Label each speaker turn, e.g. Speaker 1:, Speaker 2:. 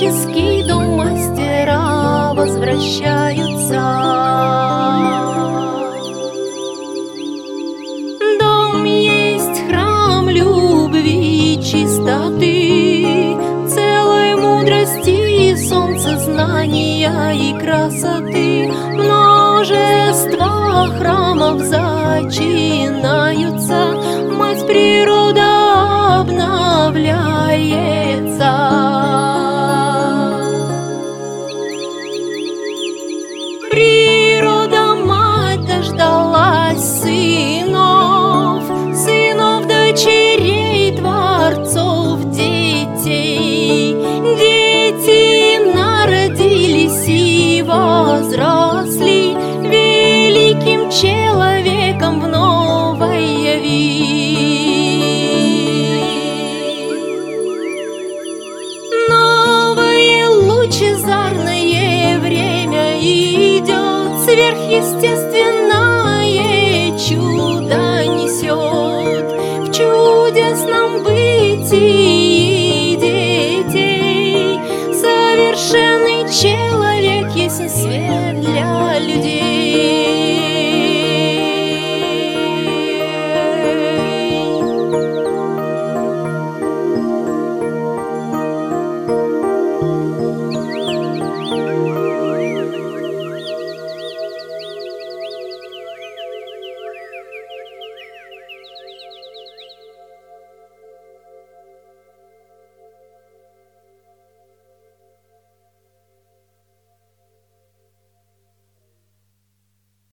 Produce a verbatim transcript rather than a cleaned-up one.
Speaker 1: творческий дом мастера возвращаются. Дом есть храм любви и чистоты, целой мудрости, солнца знания и красоты. Множество храмов зачинаются, мать природа обновляется. Природа мать дождалась сынов, сынов, дочерей, творцов, детей. Дети народились и возросли великим человеком в новой ви. Новое лучезарное время идет, сверхъестественное чудо несет. В чудесном бытии детей совершенный человек есть свет для людей.